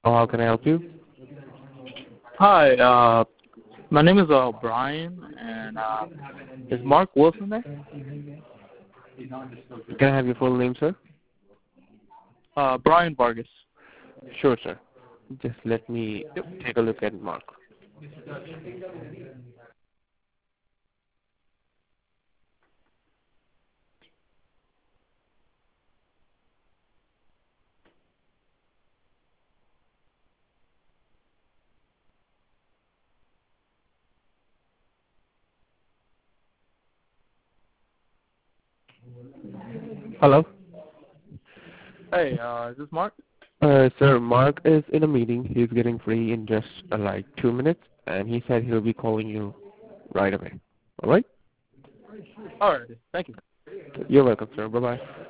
How can I help you? Hi, my name is Brian, and is Mark Wilson there? Can I have your full name, sir? Brian Vargas. Sure, sir. Just let me take a look at Mark. Hello? Hey, is this Mark? Sir, Mark is in a meeting. He's getting free in just like 2 minutes, and he said he'll be calling you right away. All right? Alrighty, thank you. You're welcome, sir. Bye-bye.